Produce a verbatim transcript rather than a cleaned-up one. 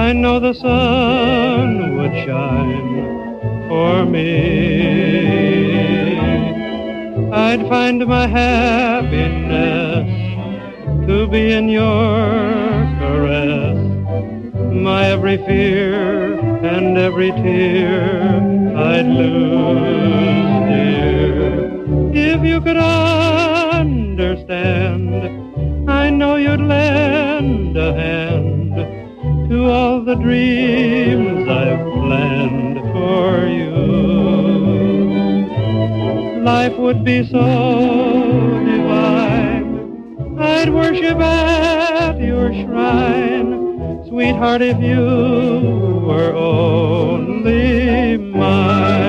I know the sun would shine for me. I'd find my happiness to be in your caress. My every fear and every tear I'd lose, dear. If you could understand, I know you'd lend a hand to all the dreams I've planned for you. Life would be so divine, I'd worship at your shrine, sweetheart, if you were only mine.